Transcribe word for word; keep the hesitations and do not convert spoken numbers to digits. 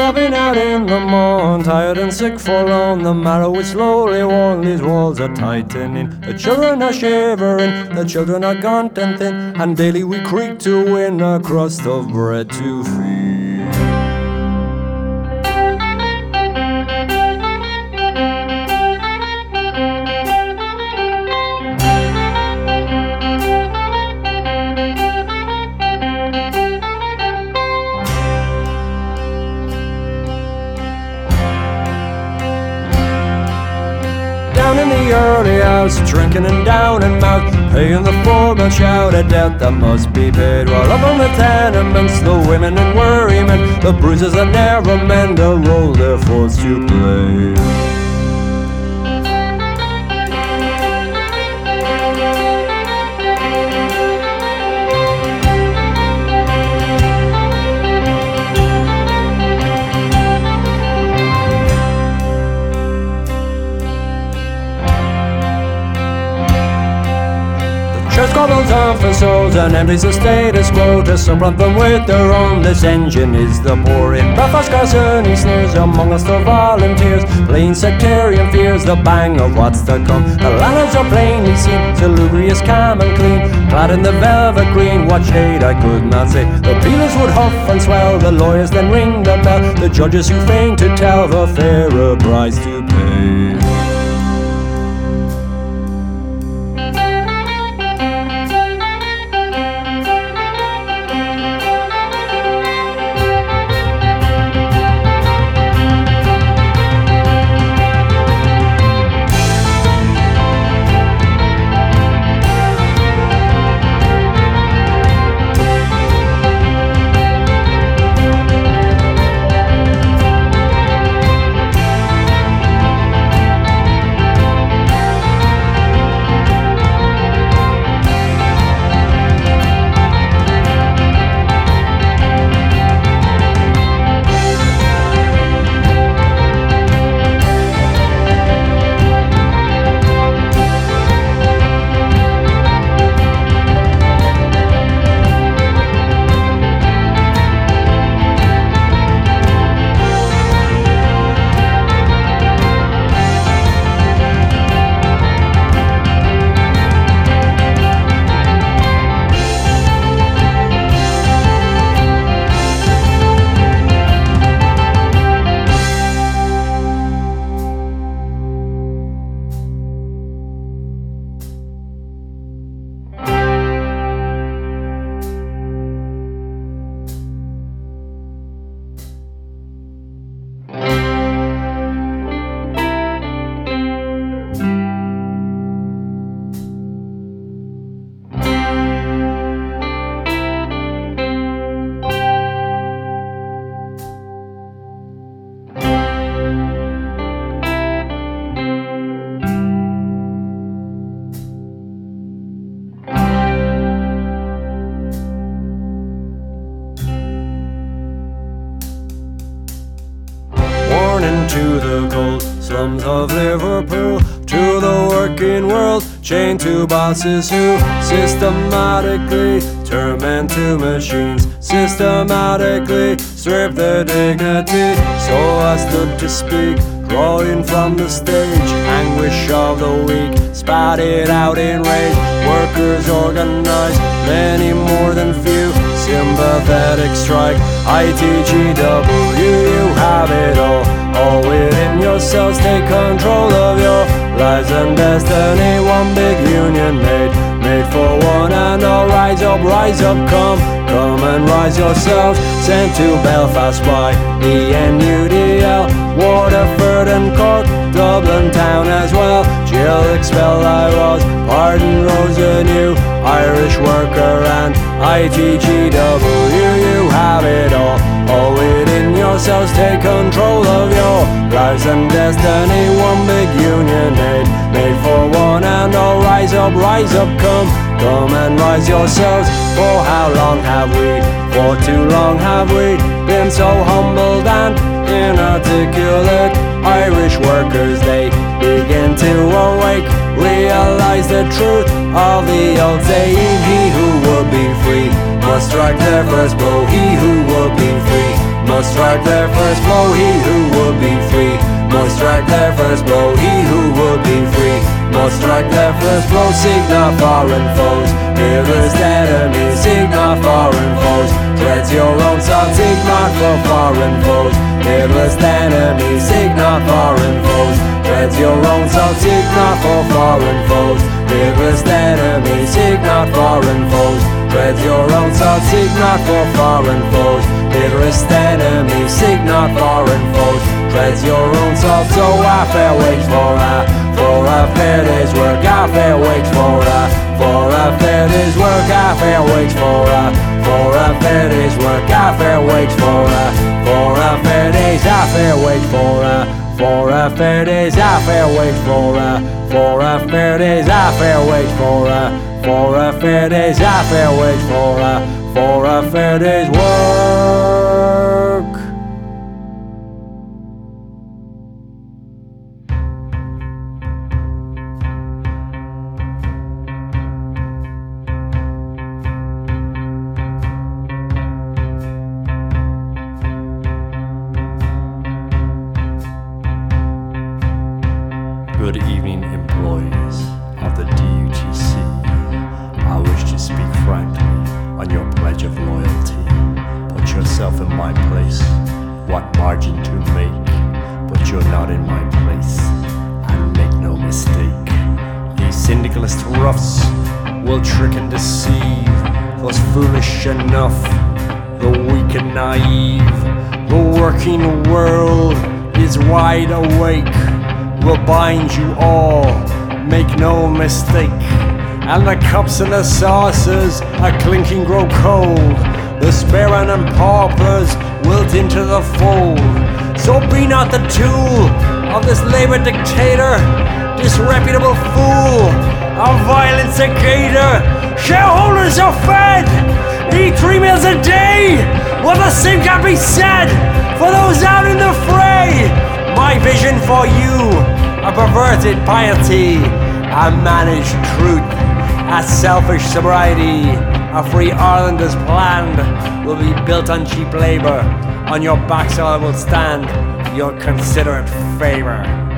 starving out in the morn, tired and sick, forlorn. The marrow is slowly worn, these walls are tightening. The children are shivering, the children are gaunt and thin, and daily we creak to win a crust of bread to feed. In the early hours, drinking and down and out, paying the foreman shout a debt that must be paid. While up on the tenements, the women and worrymen, the bruises that never mend, a role they're forced to play. Church cobbles on for souls and empties the status quo to supplant them with their own. This engine is the poor. In Belfast concerning sneers among us the volunteers, plain sectarian fears, the bang of what's to come. The lanterns are plainly seen, salubrious, calm and clean, clad in the velvet green. What shade I could not say. The peelers would huff and swell, the lawyers then ring the bell, the judges who feign to tell the fairer price to pay. To the cold slums of Liverpool, to the working world, chained to bosses who systematically turn men to machines, systematically strip their dignity. So I stood to speak, drawing from the stage, anguish of the weak, spat it out in rage. Workers organized, many more than few, sympathetic strike, I T G W, you have it all. All within yourselves, take control of your lives and destiny. One big union made, made for one and all. Rise up, rise up, come, come and rise yourselves. Sent to Belfast by E N U D L, Waterford and Cork, Dublin town as well. Jail expelled I was, pardon rose anew. Irish worker and I T G W, you have it all. All within yourselves, take control of your lives and destiny. One big union made, made for one and all. Rise up, rise up, come, come and rise yourselves. For how long have we, for too long have we, been so humbled and inarticulate? Irish workers, they begin to awake, realize the truth of the old saying. He who would be free must strike their first blow. He who would be free must Must strike their first blow, he who would be free. Must strike their first blow, he who would be free. Must strike their first blow, seek not foreign foes. Nearest enemies, seek not foreign foes. Tread your own salt, seek not for foreign foes. Nearest enemies, seek not foreign foes. Tread your own salt, seek not for foreign foes. Nearest enemies, seek not foreign foes. Tread your own salt, seek not for foreign foes. Nearest enemies, seek not foreign foes. Tread your own salt, so I fair wage for a, for a fair day's work, I fair wage for a, for a fair day's work, I fair wage for a, for a fair day's work, I fair wage for a, for a fair day's, I fair wage for a, for a fair day's, I fair wage for a, for a fair day's, I fair wage for a. For a fair day's, I fair wage for a, for a fair day's work. Good evening, employees of the D U T C. I wish to speak frankly on your pledge of loyalty. Put yourself in my place, what margin to make, but you're not in my place, and make no mistake. These syndicalist roughs will trick and deceive those foolish enough, the weak and naive. The working world is wide awake, will bind you all, make no mistake. And the cups and the saucers are clinking grow cold. The sparrow and paupers wilt into the fold. So be not the tool of this labor dictator, disreputable fool, a violent instigator. Shareholders are fed, eat three meals a day. Well, the same can't be said for those out in the fray. My vision for you, a perverted piety, a managed truth, a selfish sobriety. A free Ireland as planned will be built on cheap labour. On your backs I will stand, your considerate favour.